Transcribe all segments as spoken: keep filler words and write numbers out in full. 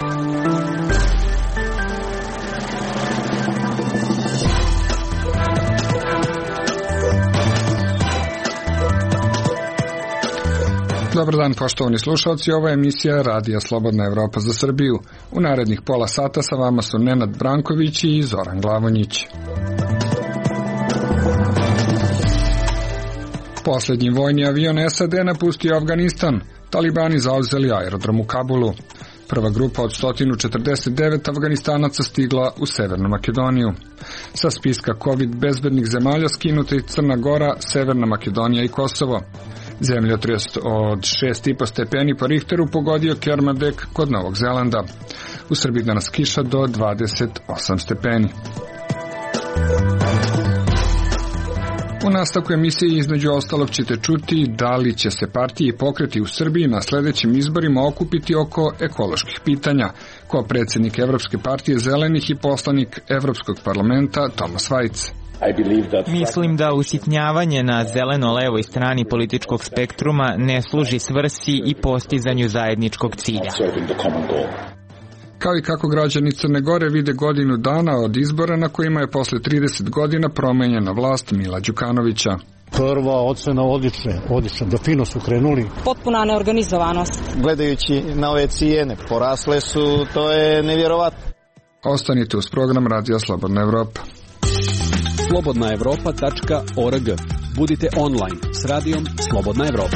Dobar dan, poštovani slušalci, ovo je emisija Radija Slobodna Evropa za Srbiju. U narednih pola sata sa vama su Nenad Branković i Zoran Glavonjić. Poslednji vojni avion S A D napustio Afganistan. Talibani zauzeli aerodrom u Kabulu. Prva grupa od sto četrdeset devet Afganistanaca stigla u Severnu Makedoniju. Sa spiska COVID bezbednih zemalja skinuta i Crna Gora, Severna Makedonija i Kosovo. Zemljotres od šest i po stepeni po Richteru pogodio Kermadec kod Novog Zelanda. U Srbiji danas kiša do dvadeset osam stepeni. U nastavku emisije između ostalog ćete čuti da li će se partije i pokreti u Srbiji na sledećim izborima okupiti oko ekoloških pitanja, ko predsjednik Evropske partije Zelenih i poslanik Evropskog parlamenta Tomas Vajc. Mislim da usitnjavanje na zeleno-levoj strani političkog spektruma ne služi svrsi i postizanju zajedničkog cilja. Kao i kako građani Crne Gore vide godinu dana od izbora na kojima je posle trideset godina promenjena vlast Mila Đukanovića. Prva ocena odlične, odlične, da fino su krenuli. Potpuna neorganizovanost. Gledajući na ove cijene, porasle su, to je nevjerovatno. Ostanite uz program Radija Slobodna Evropa. slobodna evropa tačka org. Budite online s radijom Slobodna Evropa.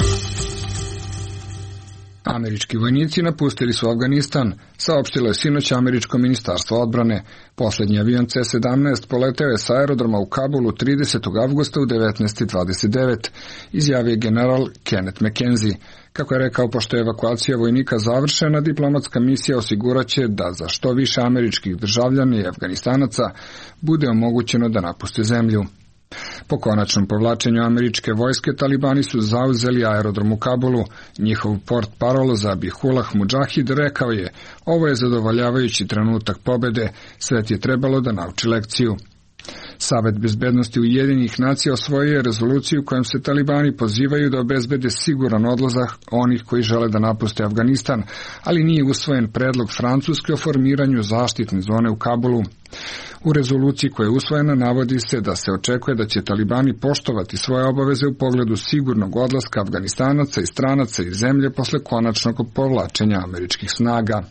Američki vojnici napustili su Afganistan, saopštilo je sinoć američko ministarstvo odbrane. Poslednji avion C sedamnaest poleteo je sa aerodroma u Kabulu tridesetog avgusta u devetnaest dvadeset devet, izjavio je general Kenneth McKenzie. Kako je rekao, pošto je evakuacija vojnika završena, diplomatska misija osiguraće da za što više američkih državljana i Afganistanaca bude omogućeno da napuste zemlju. Po konačnom povlačenju američke vojske, talibani su zauzeli aerodrom u Kabulu. Njihov port parol Zabihullah Mudžahid rekao je: ovo je zadovoljavajući trenutak pobede, svet je trebalo da nauči lekciju. Savet bezbednosti Ujedinjenih nacija osvojio je rezoluciju kojom se talibani pozivaju da obezbede siguran odlazak onih koji žele da napuste Afganistan, ali nije usvojen predlog Francuske o formiranju zaštitne zone u Kabulu. U rezoluciji koja je usvojena navodi se da se očekuje da će talibani poštovati svoje obaveze u pogledu sigurnog odlaska Afganistanaca i stranaca iz zemlje posle konačnog povlačenja američkih snaga.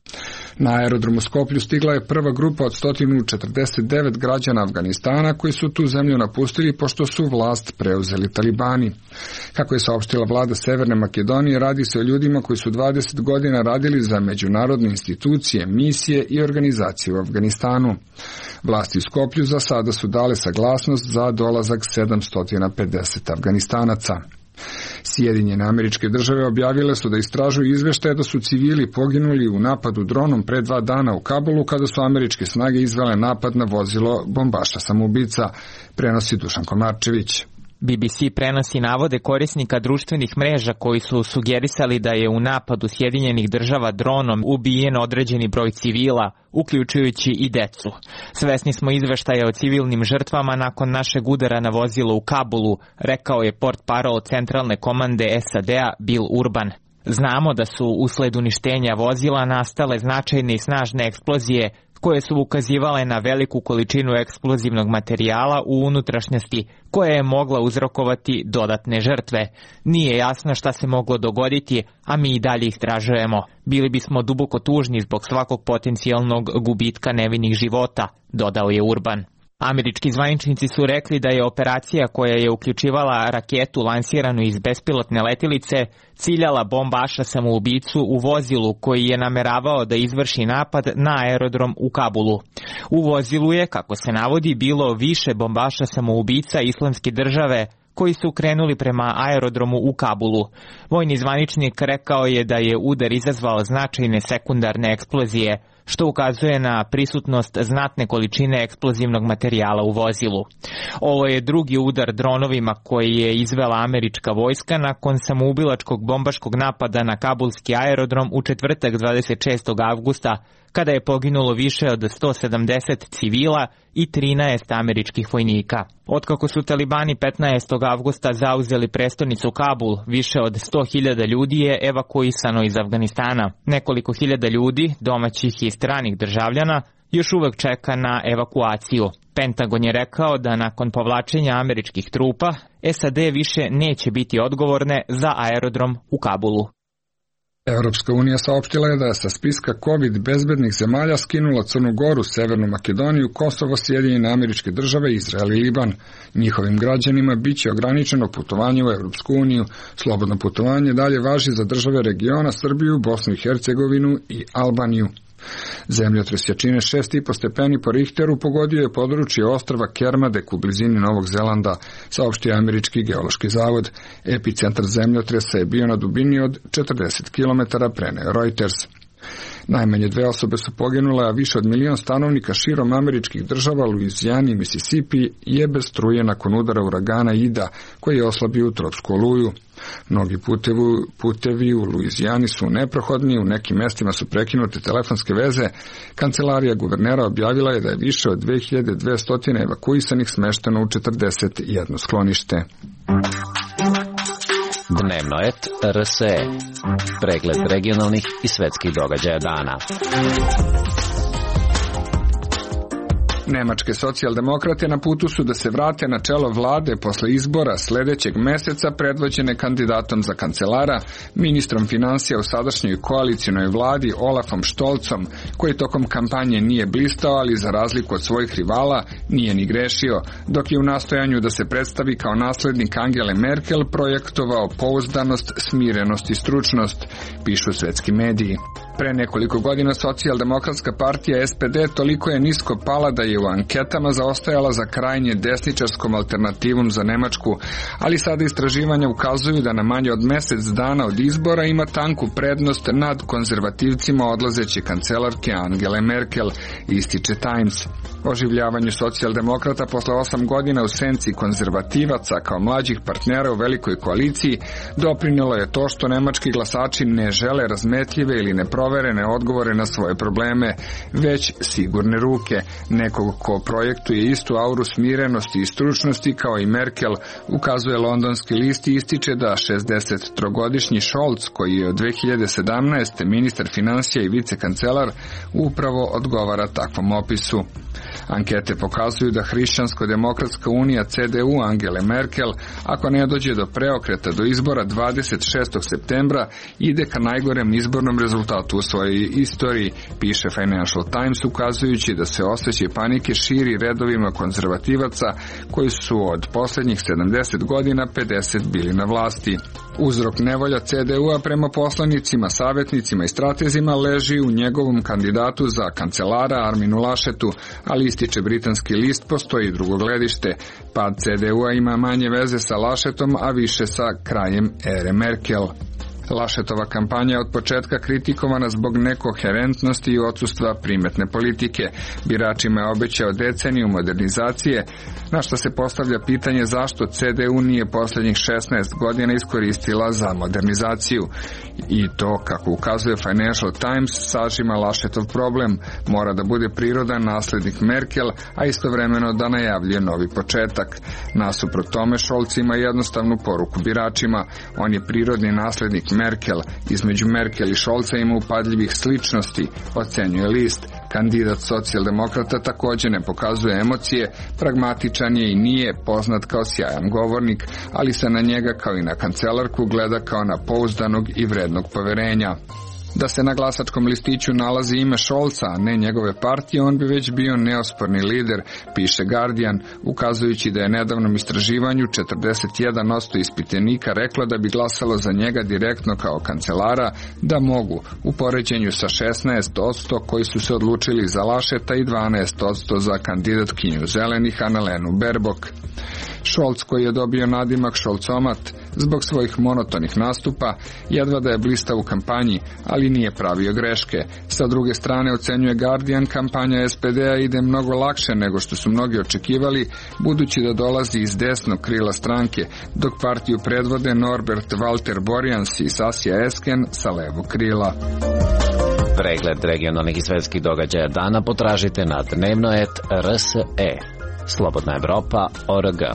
Na aerodromu Skoplju stigla je prva grupa od sto četrdeset devet građana Afganistana koji su tu zemlju napustili pošto su vlast preuzeli talibani. Kako je saopštila vlada Severne Makedonije, radi se o ljudima koji su dvadeset godina radili za međunarodne institucije, misije i organizacije u Afganistanu. Vlasti u Skoplju za sada su dale saglasnost za dolazak sedamsto pedeset Afganistanaca. Sjedinjene Američke Države objavile su da istražuju izveštaje da su civili poginuli u napadu dronom pre dva dana u Kabulu kada su američke snage izvele napad na vozilo bombaša samoubica, prenosi Dušan Komarčević. B B C prenosi navode korisnika društvenih mreža koji su sugerisali da je u napadu Sjedinjenih Država dronom ubijen određeni broj civila, uključujući i decu. Svesni smo izveštaja o civilnim žrtvama nakon našeg udara na vozilo u Kabulu, rekao je portparol centralne komande S A D-a Bill Urban. Znamo da su usled uništenja vozila nastale značajne i snažne eksplozije koje su ukazivale na veliku količinu eksplozivnog materijala u unutrašnjosti koja je mogla uzrokovati dodatne žrtve. Nije jasno šta se moglo dogoditi, a mi i dalje istražujemo. Bili bismo duboko tužni zbog svakog potencijalnog gubitka nevinih života, dodao je Urban. Američki zvaničnici su rekli da je operacija koja je uključivala raketu lansiranu iz bespilotne letilice ciljala bombaša samoubicu u vozilu koji je nameravao da izvrši napad na aerodrom u Kabulu. U vozilu je, kako se navodi, bilo više bombaša samoubica Islamske države koji su krenuli prema aerodromu u Kabulu. Vojni zvaničnik rekao je da je udar izazvao značajne sekundarne eksplozije, što ukazuje na prisutnost znatne količine eksplozivnog materijala u vozilu. Ovo je drugi udar dronovima koji je izvela američka vojska nakon samoubilačkog bombaškog napada na kabulski aerodrom u četvrtak dvadeset šestog avgusta, kada je poginulo više od sto sedamdeset civila i trinaest američkih vojnika. Otkako su talibani petnaestog avgusta zauzeli prestonicu Kabul, više od sto hiljada ljudi je evakuisano iz Afganistana. Nekoliko hiljada ljudi, domaćih i stranih državljana, još uvek čeka na evakuaciju. Pentagon je rekao da nakon povlačenja američkih trupa, S A D više neće biti odgovorne za aerodrom u Kabulu. Evropska unija saopštila je da je sa spiska COVID bezbednih zemalja skinula Crnu Goru, Severnu Makedoniju, Kosovo, Sjedinjene Američke Države, Izrael i Liban. Njihovim građanima biće ograničeno putovanje u Evropsku uniju. Slobodno putovanje dalje važi za države regiona Srbiju, Bosnu i Hercegovinu i Albaniju. Zemljotres jačine šest i po stepeni po Richteru pogodio je područje ostrva Kermadek u blizini Novog Zelanda, saopštio Američki geološki zavod. Epicentar zemljotresa je bio na dubini od četrdeset kilometara, preneo Reuters. Najmanje dve osobe su poginule, a više od milion stanovnika širom američkih država, Luizijani i Mississippi, je bez struje nakon udara uragana Ida, koji je oslabio tropsku oluju. Mnogi putevi, putevi u Luizijani su neprohodni, u nekim mestima su prekinute telefonske veze. Kancelarija guvernera objavila je da je više od dve hiljade dvesta evakuisanih smešteno u četrdeset jedno sklonište. Dnevno et R S E. Pregled regionalnih i svetskih događaja dana. Nemačke socijaldemokrate na putu su da se vrate na čelo vlade posle izbora sledećeg meseca predvođene kandidatom za kancelara, ministrom finansija u sadašnjoj koalicionoj vladi Olafom Scholzom, koji tokom kampanje nije blistao, ali za razliku od svojih rivala nije ni grešio, dok je u nastojanju da se predstavi kao naslednik Angele Merkel projektovao pouzdanost, smirenost i stručnost, pišu svetski mediji. Pre nekoliko godina socijaldemokratska partija S P D toliko je nisko pala da je u anketama zaostajala za krajnje desničarskom alternativom za Nemačku, ali sada istraživanja ukazuju da na manje od mesec dana od izbora ima tanku prednost nad konzervativcima odlazeće kancelarke Angele Merkel, ističe Times. Oživljavanju socijaldemokrata posle osam godina u senci konzervativaca kao mlađih partnera u velikoj koaliciji doprinelo je to što nemački glasači ne žele razmetljive ili neproverene odgovore na svoje probleme, već sigurne ruke, nekog ko projektuje istu auru smirenosti i stručnosti kao i Merkel, ukazuje londonski list i ističe da šezdesettrogodišnji Scholz, koji je od dve hiljade sedamnaeste ministar finansija i vicekancelar, upravo odgovara takvom opisu. Ankete pokazuju da Hrišćansko-demokratska unija C D U Angele Merkel, ako ne dođe do preokreta do izbora dvadeset šestog septembra, ide ka najgorem izbornom rezultatu u svojoj istoriji, piše Financial Times, ukazujući da se osjećaj panike širi redovima konzervativaca koji su od posljednjih sedamdeset godina pedeset bili na vlasti. Uzrok nevolja C D U-a prema poslanicima, savjetnicima i stratezima leži u njegovom kandidatu za kancelara Arminu Laschetu, ali ističe britanski list, postoji i drugo gledište. Pad C D U-a ima manje veze sa Laschetom, a više sa krajem ere Merkel. Laschetova kampanja je od početka kritikovana zbog nekoherentnosti i odsustva primetne politike. Biračima je obećao deceniju modernizacije, na što se postavlja pitanje zašto C D U nije posljednjih šesnaest godina iskoristila za modernizaciju. I to, kako ukazuje Financial Times, sažima Laschetov problem. Mora da bude prirodan naslednik Merkel, a istovremeno da najavljuje novi početak. Nasuprot tome, Scholz ima jednostavnu poruku biračima. On je prirodni naslednik Merkel. Između Merkel i Scholza ima upadljivih sličnosti, ocenjuje list. Kandidat socijaldemokrata također ne pokazuje emocije, pragmatičan je i nije poznat kao sjajan govornik, ali se na njega kao i na kancelarku gleda kao na pouzdanog i vrednog poverenja. Da se na glasačkom listiću nalazi ime Scholza, a ne njegove partije, on bi već bio neosporni lider, piše Guardian, ukazujući da je nedavnom istraživanju četrdeset jedan posto ispitanika reklo da bi glasalo za njega direktno kao kancelara, da mogu, u poređenju sa šesnaest posto koji su se odlučili za Lascheta i dvanaest posto za kandidatkinju zelenih Annalenu Baerbock. Scholz, koji je dobio nadimak Scholzomat zbog svojih monotonih nastupa, jedva da je blistao u kampanji, ali nije pravio greške. Sa druge strane, ocenjuje Guardian, kampanja S P D-a ide mnogo lakše nego što su mnogi očekivali, budući da dolazi iz desnog krila stranke, dok partiju predvode Norbert Walter Borjans i Saskia Esken sa levog krila. Pregled regionalnih i svetskih događaja dana potražite na dnevnoet R S E. Slobodna Evropa O R G.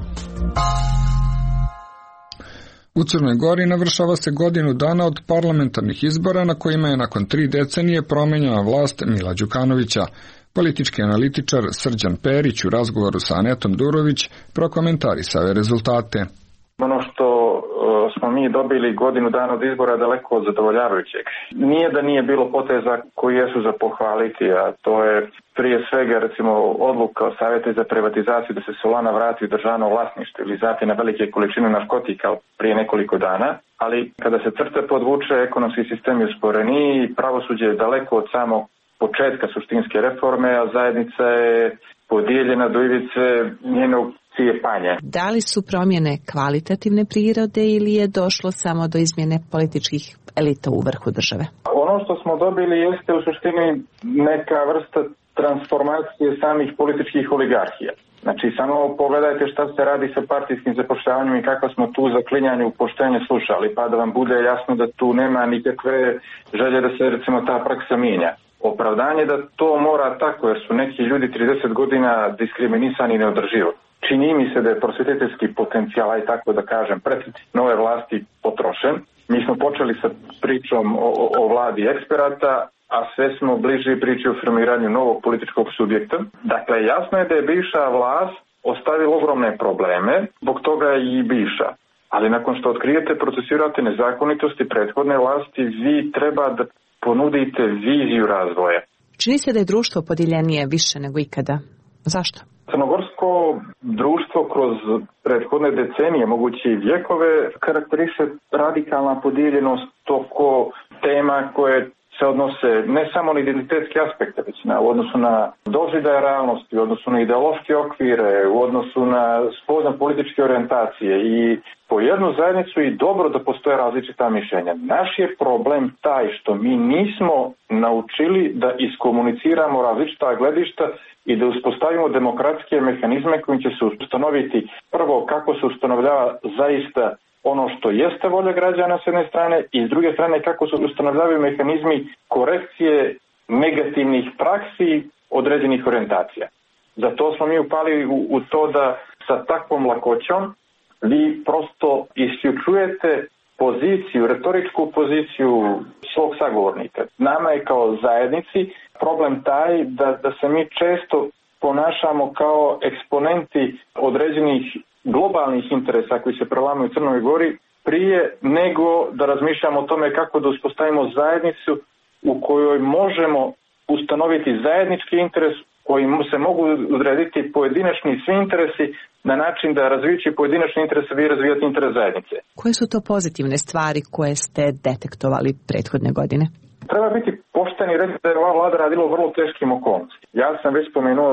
U Crnoj Gori navršava se godinu dana od parlamentarnih izbora na kojima je nakon tri decenije promenjena vlast Mila Đukanovića. Politički analitičar Srđan Perić u razgovoru sa Anetom Durović prokomentarisao je rezultate. Ono što smo mi dobili godinu dana od izbora daleko od zadovoljavajućeg. Nije da nije bilo poteza koji jesu za pohvaliti, a to je prije svega recimo odluka o Savjeta za privatizaciju da se Solana vrati u državno vlasništvo ili zati na velike količine narkotika prije nekoliko dana, ali kada se crta podvuče, ekonomski sistem je usporeniji, pravosuđe je daleko od samog početka suštinske reforme, a zajednica je podijeljena do ivice njenog cijepanja. Da li su promjene kvalitativne prirode ili je došlo samo do izmjene političkih elita u vrhu države? Ono što smo dobili jeste u suštini neka vrsta transformacije samih političkih oligarhija. Znači, samo pogledajte šta se radi sa partijskim zapošljavanjem i kako smo tu zaklinjanje u poštenje slušali, pa da vam bude jasno da tu nema nikakve želje da se recimo ta praksa mijenja. Opravdanje da to mora tako, jer su neki ljudi trideset godina diskriminisani i neodrživo. Čini mi se da je prosvjetiteljski potencijal, aj tako da kažem, pred nove vlasti potrošen. Mi smo počeli sa pričom o, o, o vladi eksperata, a sve smo bliži priči o formiranju novog političkog subjekta. Dakle, jasno je da je bivša vlast ostavila ogromne probleme, zbog toga je i bivša. Ali nakon što otkrijete, procesirate nezakonitosti prethodne vlasti, vi treba da ponudite viziju razvoja. Čini se da je društvo podijeljenije više nego ikada. Zašto? Crnogorsko društvo kroz prethodne decenije, moguće i vjekove, karakteriše radikalna podijeljenost oko tema koje se odnose ne samo na identitetske aspekte, već na, u odnosu na doživljaje realnosti, u odnosu na ideološke okvire, u odnosu na spoznam političke orijentacije i po jednu zajednicu i dobro da postoje različita mišljenja. Naš je problem taj što mi nismo naučili da iskomuniciramo različita gledišta i da uspostavimo demokratske mehanizme kojim će se ustanoviti prvo kako se ustanovljava zaista ono što jeste volja građana s jedne strane i s druge strane kako se ustanovljavaju mehanizmi korekcije negativnih praksi određenih orijentacija. Zato smo mi upali u, u to da sa takvom lakoćom vi prosto isključujete poziciju, retoričku poziciju svog sagovornika. Nama je kao zajednici problem taj da, da se mi često ponašamo kao eksponenti određenih globalnih interesa koji se prelamaju u Crnoj Gori prije nego da razmišljamo o tome kako da uspostavimo zajednicu u kojoj možemo ustanoviti zajednički interes koji se mogu odrediti pojedinačni svi interesi na način da razvijući pojedinačni interes vi razvijati interes zajednice. Koje su to pozitivne stvari koje ste detektovali prethodne godine? Treba biti pošten i reći da je ova vlada radila u vrlo teškim okolnostima. Ja sam već spomenuo,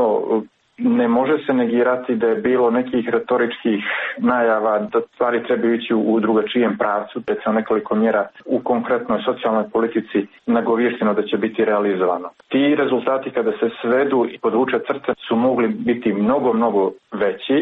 ne može se negirati da je bilo nekih retoričkih najava da stvari trebaju ići u drugačijem pravcu, recimo nekoliko mjera u konkretnoj socijalnoj politici nagovješteno da će biti realizovano. Ti rezultati kada se svedu i podvuče crte su mogli biti mnogo, mnogo veći.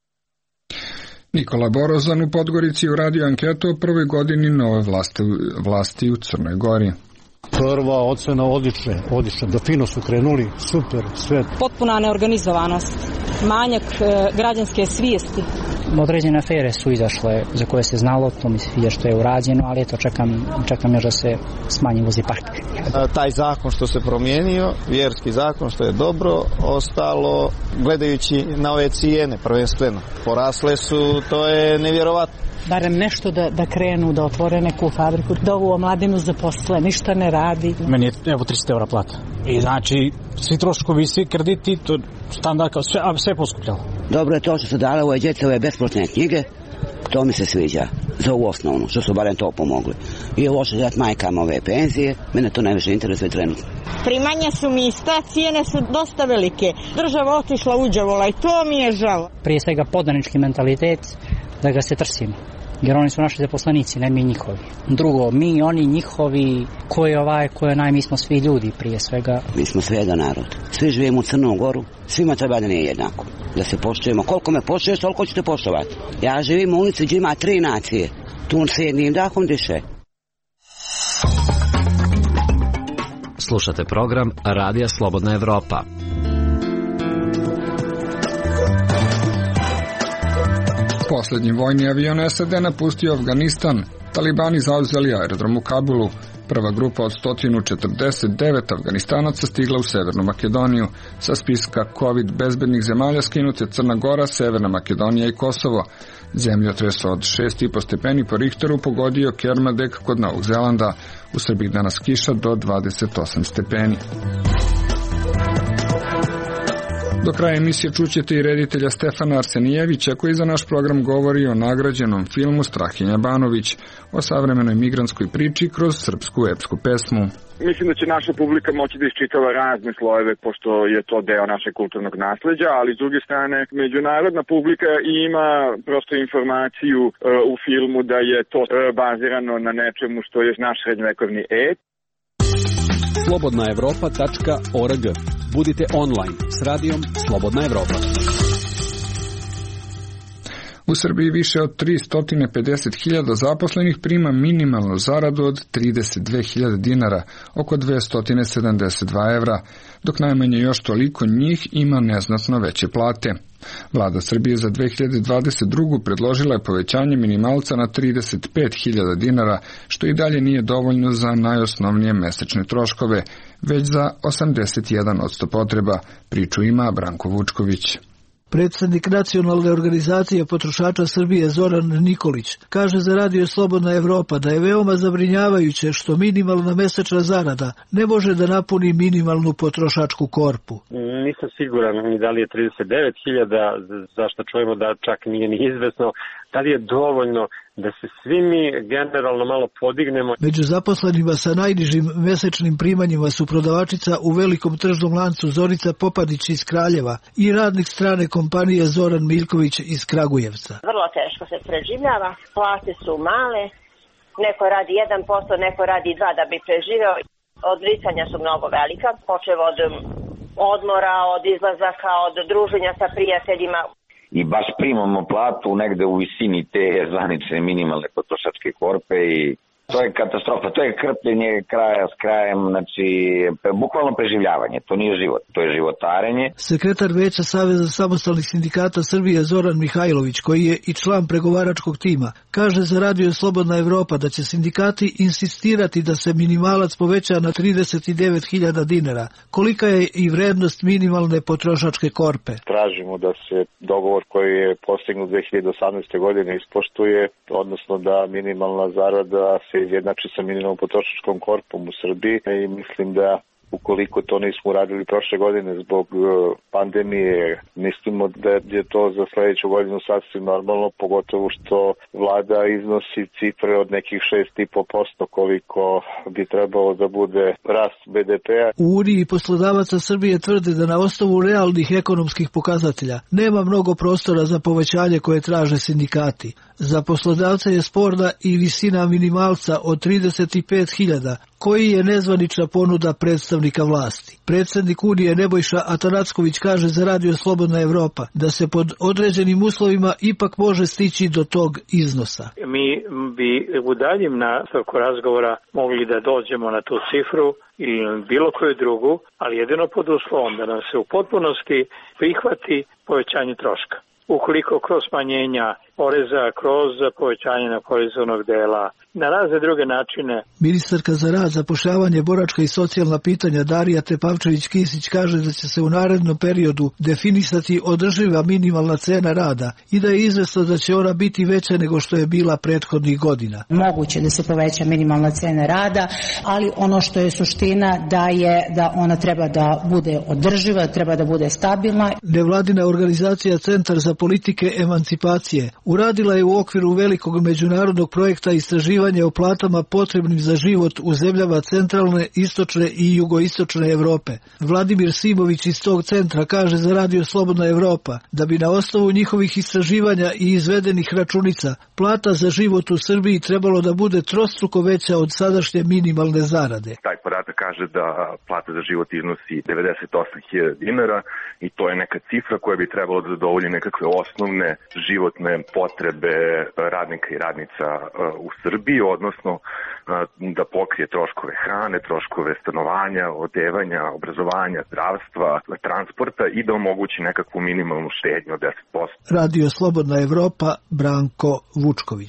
Nikola Borozan u Podgorici uradio anketu o prvoj godini nove vlasti, vlasti u Crnoj Gori. Prva ocena odlične, odlične, da fino su krenuli, super, sve. Potpuna neorganizovanost, manjak e, građanske svijesti. Određene afere su izašle za koje se znalo, to mi se sviđa što je urađeno, ali eto čekam, čekam još da se smanji vozni park. Taj zakon što se promijenio, vjerski zakon što je dobro, ostalo gledajući na ove cijene prvenstveno. Porasle su, to je nevjerovatno. Barem nešto da, da krenu, da otvore neku fabriku, da ovu omladinu zaposle, ništa ne radi. Meni je evo tristo eura plata. I znači, svi troškovi, svi krediti, to standard, kao sve, a sve je poskupljalo. Dobro je to što su dale ove djece, ove besplatne knjige, to mi se sviđa, za ovu osnovnu, što su barem to pomogli. I ovo što dati majkama ove penzije, mene to najviše interesuje trenutno. Primanja su mi ista, cijene su dosta velike. Država otišla uđavola i to mi je žao. Prije svega podanički mentalitet, da ga se trsimo. Jer oni su naši zaposlenici, ne mi njihovi. Drugo, mi, oni, njihovi, ko je ovaj, ko je naj, mi smo svi ljudi prije svega. Mi smo svi jedan narod. Svi živimo u Crnom Goru, svima treba da nije jednako. Da se poštujemo. Koliko me poštuješ, toliko ćete poštovati. Ja živim u ulici gdje ima tri nacije. Tu s jednim dahom diše. Slušate program Radija Slobodna Evropa. Poslednji vojni avion S A D napustio Afganistan. Talibani zauzeli aerodrom u Kabulu. Prva grupa od sto četrdeset devet Afganistanaca stigla u Severnu Makedoniju. Sa spiska COVID bezbednih zemalja skinut je Crna Gora, Severna Makedonija i Kosovo. Zemljotres od šest i po stepeni po Richteru pogodio Kermadec kod Novog Zelanda. U Srbiji danas kiša do dvadeset osam stepeni. Do kraja emisije čućete i reditelja Stefana Arsenijevića koji za naš program govori o nagrađenom filmu Strahinja Banović, o savremenoj migrantskoj priči kroz srpsku epsku pesmu. Mislim da će naša publika moći da iščitava razne slojeve, pošto je to deo našeg kulturnog nasleđa, ali s druge strane, međunarodna publika ima prosto informaciju e, u filmu da je to e, bazirano na nečemu što je naš srednjovekovni et. slobodna evropa tačka org. Budite online s radijom Slobodna Evropa. U Srbiji više od tristo pedeset hiljada zaposlenih prima minimalnu zaradu od trideset dve hiljade dinara, oko dvesta sedamdeset dva evra, dok najmanje još toliko njih ima neznatno veće plate. Vlada Srbije za dve hiljade dvadeset drugu predložila je povećanje minimalca na trideset pet hiljada dinara, što i dalje nije dovoljno za najosnovnije mesečne troškove, već za osamdeset jedan posto potreba, priču ima Branko Vučković. Predsednik Nacionalne organizacije potrošača Srbije Zoran Nikolić kaže za Radio Slobodna Evropa da je veoma zabrinjavajuće što minimalna mesečna zarada ne može da napuni minimalnu potrošačku korpu. Nisam siguran ni da li je trideset devet hiljada, zašto čujemo da čak nije ni izvesno, da li je dovoljno da se svi mi generalno malo podignemo. Među zaposlenima sa najnižim mesečnim primanjima su prodavačica u velikom tržnom lancu Zorica Popadić iz Kraljeva i radnik strane kompanije Zoran Miljković iz Kragujevca. Vrlo teško se preživljava, plate su male, neko radi jedan posto, neko radi dva da bi preživeo. Odricanja su mnogo velika, počev od odmora, od izlazaka, od druženja sa prijateljima. I baš primamo platu negde u visini te zvanične minimalne potrošačke korpe i to je katastrofa, to je krpljenje kraja s krajem, znači bukvalno preživljavanje, to nije život, to je životarenje. Sekretar Veća Saveza samostalnih sindikata Srbije Zoran Mihajlović, koji je i član pregovaračkog tima, kaže za Radio Slobodna Evropa da će sindikati insistirati da se minimalac poveća na trideset devet hiljada dinara. Kolika je i vrednost minimalne potrošačke korpe? Tražimo da se dogovor koji je postignut dve hiljade osamnaeste. godine ispoštuje, odnosno da minimalna zarada se izjednači sa minimalnom potrošačkom korpom u Srbiji i mislim da ukoliko to nismo uradili prošle godine zbog pandemije, mislimo da je to za sledeću godinu sasvim normalno, pogotovo što vlada iznosi cifre od nekih šest i po posto koliko bi trebalo da bude rast be de pea. U Uniji poslodavaca Srbije tvrde da na osnovu realnih ekonomskih pokazatelja nema mnogo prostora za povećanje koje traže sindikati. Za poslodavca je sporna i visina minimalca od trideset pet hiljada, koji je nezvanična ponuda predstavnika vlasti. Predsednik Unije Nebojša Atanacković kaže za Radio Slobodna Evropa da se pod određenim uslovima ipak može stići do tog iznosa. Mi bi u daljim nastavku razgovora mogli da dođemo na tu cifru ili bilo koju drugu, ali jedino pod uslovom da nam se u potpunosti prihvati povećanje troška. Ukoliko kroz smanjenja poreza, kroz povećanje neoporezovanog dela, na razne druge načine. Ministarka za rad, zapošljavanje, boračka i socijalna pitanja Darija Tepavčević-Kisić kaže da će se u narednom periodu definisati održiva minimalna cena rada i da je izvesno da će ona biti veća nego što je bila prethodnih godina. Moguće da se poveća minimalna cena rada, ali ono što je suština da je da ona treba da bude održiva, treba da bude stabilna. Nevladina organizacija Centar za politike emancipacije uradila je u okviru velikog međunarodnog projekta istraživanja o platama potrebnim za život u zemljama centralne, istočne i jugoistočne Evrope. Vladimir Simović iz tog centra kaže za Radio Slobodna Evropa da bi na osnovu njihovih istraživanja i izvedenih računica plata za život u Srbiji trebalo da bude trostruko veća od sadašnje minimalne zarade. Taj podatak kaže da plata za život iznosi devedeset osam hiljada dinara i to je neka cifra koja bi trebalo da zadovolji nekakve osnovne životne potrebe radnika i radnica u Srbiji, odnosno da pokrije troškove hrane, troškove stanovanja, odevanja, obrazovanja, zdravstva, transporta i da omogući nekakvu minimalnu štednju od deset posto. Radio Slobodna Evropa, Branko Vučković.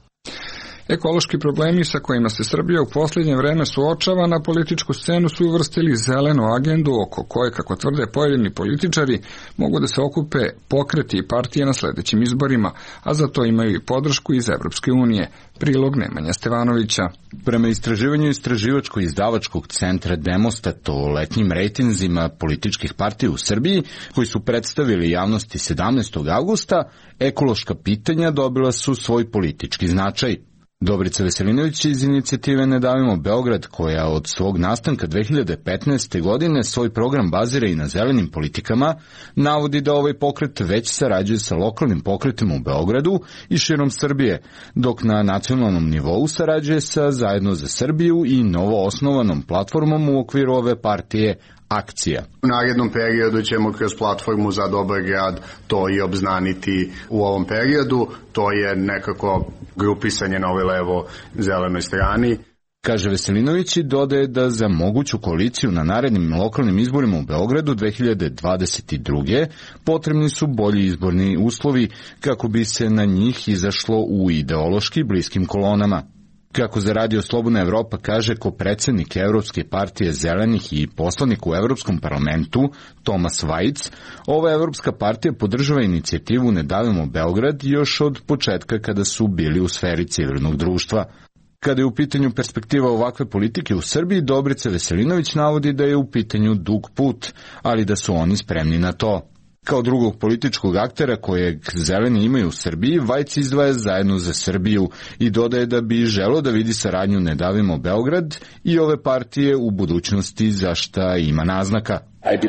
Ekološki problemi sa kojima se Srbija u posljednje vreme suočava na političku scenu su uvrstili zelenu agendu oko koje, kako tvrde pojedini političari, mogu da se okupe pokreti i partije na sledećim izborima, a za to imaju i podršku iz Evropske unije. Prilog Nemanja Stevanovića. Prema istraživanju istraživačko-izdavačkog centra Demostat o letnjim rejtinzima političkih partija u Srbiji, koji su predstavili javnosti sedamnaestog avgusta, ekološka pitanja dobila su svoj politički značaj. Dobrica Veselinović iz inicijative Ne davimo Beograd, koja od svog nastanka dve hiljade petnaeste. godine svoj program bazira i na zelenim politikama, navodi da ovaj pokret već sarađuje sa lokalnim pokretima u Beogradu i širom Srbije, dok na nacionalnom nivou sarađuje sa Zajedno za Srbiju i novo osnovanom platformom u okviru ove partije Akcija. U narednom periodu ćemo kroz platformu za dobar grad to i obznaniti u ovom periodu. To je nekako grupisanje na ovoj levo zelenoj strani. Kaže Veselinović i dodaje da za moguću koaliciju na narednim lokalnim izborima u Beogradu dve hiljade dvadeset druge. potrebni su bolji izborni uslovi kako bi se na njih izašlo u ideološki bliskim kolonama. Kako za Radio Slobodna Evropa kaže kopredsednik Evropske partije zelenih i poslanik u Evropskom parlamentu Tomas Vajc, ova Evropska partija podržava inicijativu Ne davimo Beograd još od početka kada su bili u sferi civilnog društva. Kada je u pitanju perspektiva ovakve politike u Srbiji, Dobrica Veselinović navodi da je u pitanju dug put, ali da su oni spremni na to. Kao drugog političkog aktera kojeg zeleni imaju u Srbiji, Vajc izdvaja Zajedno za Srbiju i dodaje da bi želeo da vidi saradnju Ne davimo Beograd i ove partije u budućnosti, za šta ima naznaka.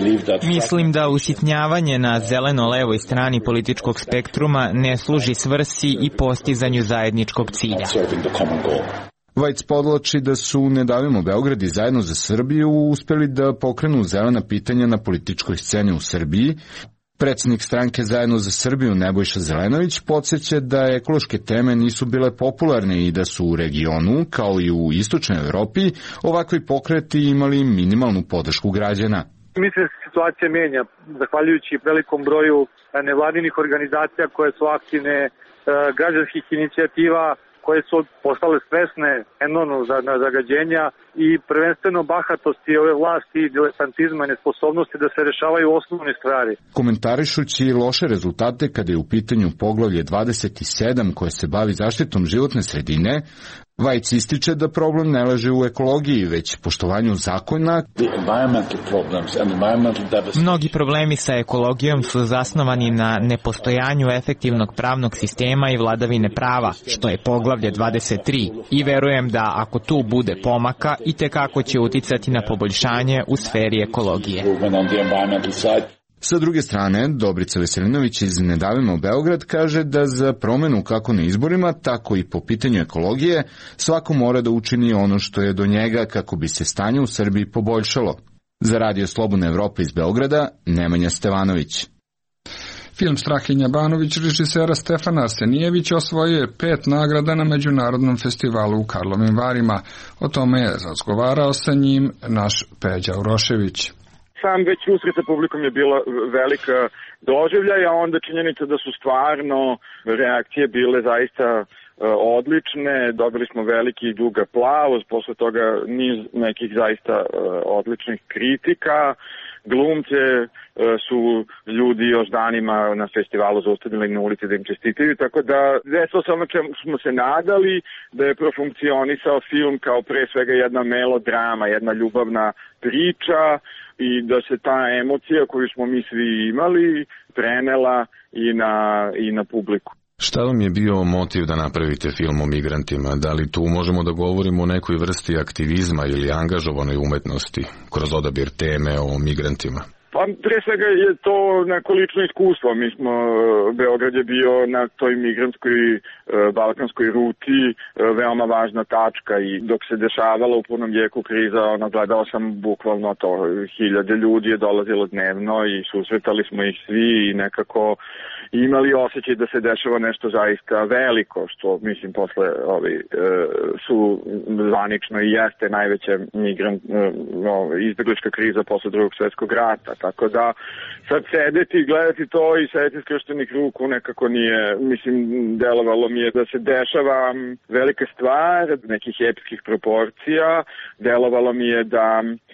Mislim da usitnjavanje na zeleno-levoj strani političkog spektruma ne služi svrsi i postizanju zajedničkog cilja. Vajc podlači da su Ne davimo Beograd i Zajedno za Srbiju uspeli da pokrenu zelena pitanja na političkoj sceni u Srbiji. Predsednik stranke Zajedno za Srbiju Nebojša Zelenović podsjeća da ekološke teme nisu bile popularne i da su u regionu, kao i u istočnoj Evropi, ovakvi pokreti imali minimalnu podršku građana. Mislim da se situacija menja, zahvaljujući velikom broju nevladinih organizacija koje su aktivne, građanskih inicijativa, koje su postale svesne enormnog zagađenja i prvenstveno bahatosti ove vlasti i diletantizma i nesposobnosti da se rešavaju osnovne stvari. Komentarišući loše rezultate kada je u pitanju poglavlje dvadeset sedam koje se bavi zaštitom životne sredine, Vajc ističe da problem ne leži u ekologiji, već poštovanju zakona. Mnogi problemi sa ekologijom su zasnovani na nepostojanju efektivnog pravnog sistema i vladavine prava, što je poglavlje dvadeset tri, i verujem da ako tu bude pomaka, i tekako će uticati na poboljšanje u sferi ekologije. Sa druge strane, Dobrica Veselinović iz Ne davimo Beograd kaže da za promenu kako na izborima, tako i po pitanju ekologije, svako mora da učini ono što je do njega kako bi se stanje u Srbiji poboljšalo. Za Radio Slobodna Evropa iz Beograda, Nemanja Stevanović. Film Strahinja Banović režisera Stefana Arsenijevića osvojio je pet nagrada na Međunarodnom festivalu u Karlovim Varima. O tome je razgovarao sa njim naš Peđa Urošević. Sam već susret sa publikom je bila velika doživljaj, a onda činjenica da su stvarno reakcije bile zaista odlične, dobili smo veliki i dug aplauz, posle toga niz nekih zaista odličnih kritika, glumce su ljudi još danima na festivalu zaustavili na ulici da im čestitaju, tako da desilo se ono čemu smo se nadali, da je profunkcionisao film kao pre svega jedna melodrama, jedna ljubavna priča i da se ta emocija koju smo mi svi imali prenela i na, i na publiku. Šta vam je bio motiv da napravite film o migrantima? Da li tu možemo da govorimo o nekoj vrsti aktivizma ili angažovanoj umetnosti kroz odabir teme o migrantima? Pa pre svega je to neko lično iskustvo. Mi smo, Beograd je bio na toj migrantskoj balkanskoj ruti veoma važna tačka i dok se dešavala u punom jeku kriza, ono, gledao sam bukvalno to. Hiljade ljudi je dolazilo dnevno i susretali smo ih svi i nekako imali osjećaj da se dešava nešto zaista veliko, što mislim posle ovi, su zvanično i jeste najveća migrant, no, izbeglička kriza posle drugog svjetskog rata. Tako da sad sedeti i gledati to i sedeti skrštenih ruku nekako nije, mislim, delovalo mi je da se dešava velika stvar, nekih epskih proporcija, delovalo mi je da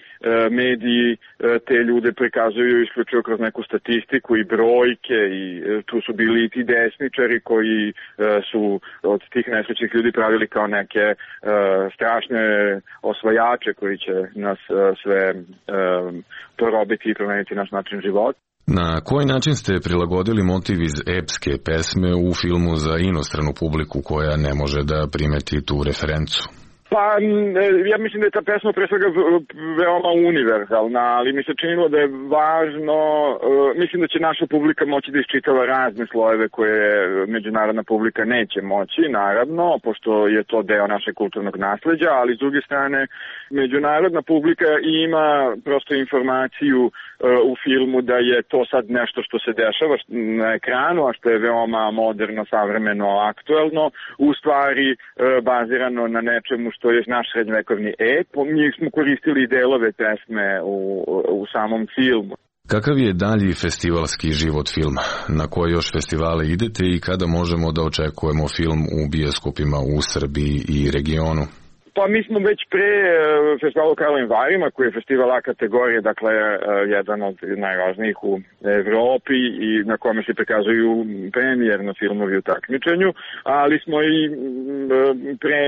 mediji te ljude prikazuju isključivo kroz neku statistiku i brojke i tu su bili i ti desničari koji su od tih nesrećnih ljudi pravili kao neke strašne osvajače koji će nas sve porobiti i promeniti naš način života. Na koji način ste prilagodili motiv iz epske pesme u filmu za inostranu publiku koja ne može da primeti tu referencu? Pa, ja mislim da je ta pesma pre svega veoma univerzalna, ali mi se činilo da je važno, mislim da će naša publika moći da iščitava razne slojeve koje međunarodna publika neće moći, naravno, pošto je to deo našeg kulturnog nasleđa, ali s druge strane, međunarodna publika ima prosto informaciju u filmu da je to sad nešto što se dešava na ekranu, a što je veoma moderno, savremeno, aktuelno, u stvari bazirano na nečemu što je naš srednjevekovni ep. Mi smo koristili i delove pesme u, u samom filmu. Kakav je dalji festivalski život filma? Na koje još festivale idete i kada možemo da očekujemo film u bioskopima u Srbiji i regionu? Pa mi smo već pre festivalu Karlovim Varima, koji je festival A kategorije, dakle jedan od najvažnijih u Evropi i na kome se prikazuju premijerno filmovi u takmičenju, ali smo i pre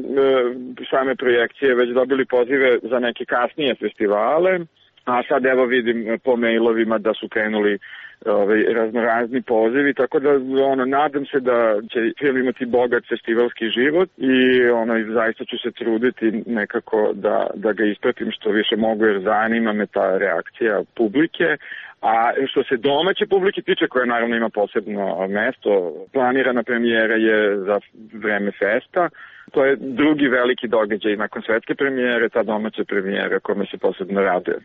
same projekcije već dobili pozive za neke kasnije festivale, a sad evo vidim po mailovima da su krenuli Ovaj, raznorazni pozivi, tako da ono, nadam se da će film imati bogat festivalski život i ono, zaista ću se truditi nekako da, da ga ispratim što više mogu, jer zanima me ta reakcija publike. A što se domaće publike tiče, koja naravno ima posebno mesto, planirana premijera je za vreme festa. To je drugi veliki događaj nakon svetske premijere, ta domaća premijera kome se posebno raduje.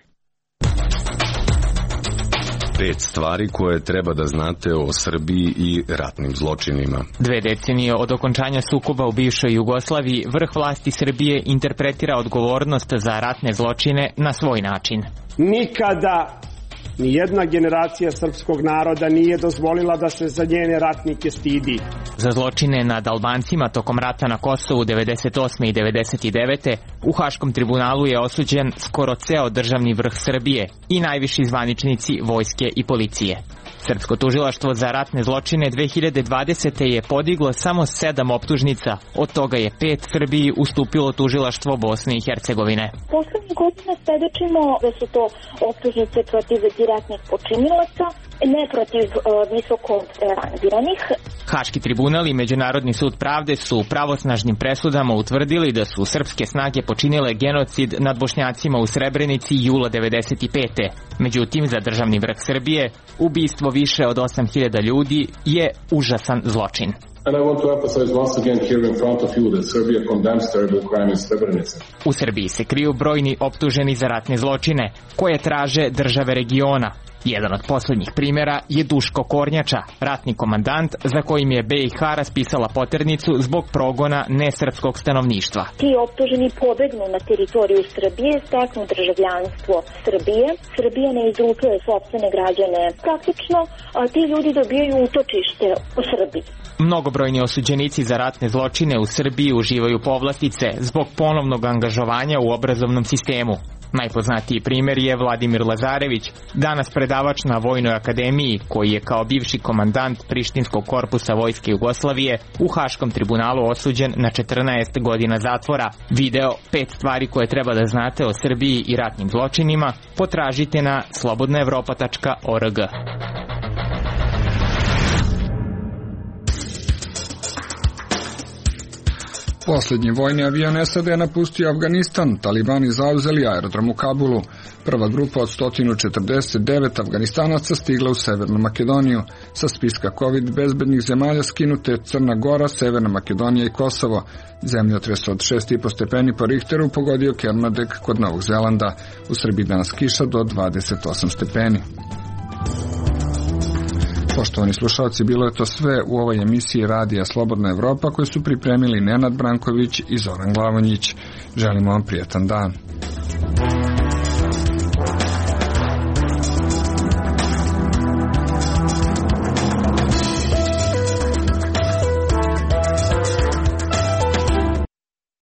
Pet stvari koje treba da znate o Srbiji i ratnim zločinima. Dve decenije od okončanja sukoba u bivšoj Jugoslaviji, vrh vlasti Srbije interpretira odgovornost za ratne zločine na svoj način. Nikada ni jedna generacija srpskog naroda nije dozvolila da se za njene ratnike stidi. Za zločine nad Albancima tokom rata na Kosovu devedeset osme i devedeset devete u Haškom tribunalu je osuđen skoro ceo državni vrh Srbije i najviši zvaničnici vojske i policije. Srpsko tužilaštvo za ratne zločine dve hiljade dvadesete. je podiglo samo sedam optužnica, od toga je pet Srbiji ustupilo tužilaštvo Bosne i Hercegovine. Poslednjih godina svedočimo da su to optužnice protiv direktnih počinilaca, ne protiv uh, visoko rangiranih. Haški tribunal i Međunarodni sud pravde su pravosnažnim presudama utvrdili da su srpske snage počinile genocid nad Bošnjacima u Srebrenici jula devedeset pete. Međutim, za državni vrh Srbije, ubistvo više od osam hiljada ljudi je užasan zločin. And I want to emphasize once again here in front of you that Serbia condemns terrible crime in Srebrenica. U Srbiji se kriju brojni optuženi za ratne zločine, koje traže države regiona. Jedan od poslednjih primjera je Duško Kornjača, ratni komandant za kojim je be i ha raspisala poternicu zbog progona nesrpskog stanovništva. Ti optuženi pobegnu na teritoriju Srbije, steknu državljanstvo Srbije. Srbija ne izručuje sopstvene građane. Praktično, a ti ljudi dobijaju utočište u Srbiji. Mnogobrojni osuđenici za ratne zločine u Srbiji uživaju povlastice zbog ponovnog angažovanja u obrazovnom sistemu. Najpoznatiji primjer je Vladimir Lazarević, danas predavač na Vojnoj akademiji, koji je kao bivši komandant Prištinskog korpusa Vojske Jugoslavije u Haškom tribunalu osuđen na četrnaest godina zatvora. Video pet stvari koje treba da znate o Srbiji i ratnim zločinima potražite na slobodna evropa tačka org. Poslednji vojni avion S A D napustio Afganistan, talibani zauzeli aerodrom u Kabulu. Prva grupa od sto četrdeset devet Afganistanaca stigla u Severnu Makedoniju. Sa spiska COVID bezbednih zemalja skinute Crna Gora, Severna Makedonija i Kosovo. Zemljotres od šest i po stepeni po Richteru pogodio Kermadec kod Novog Zelanda. U Srbiji danas kiša do dvadeset osam stepeni. Poštovani slušalci, bilo je to sve u ovoj emisiji Radija Slobodna Evropa koju su pripremili Nenad Branković i Zoran Glavonjić. Želimo vam prijetan dan.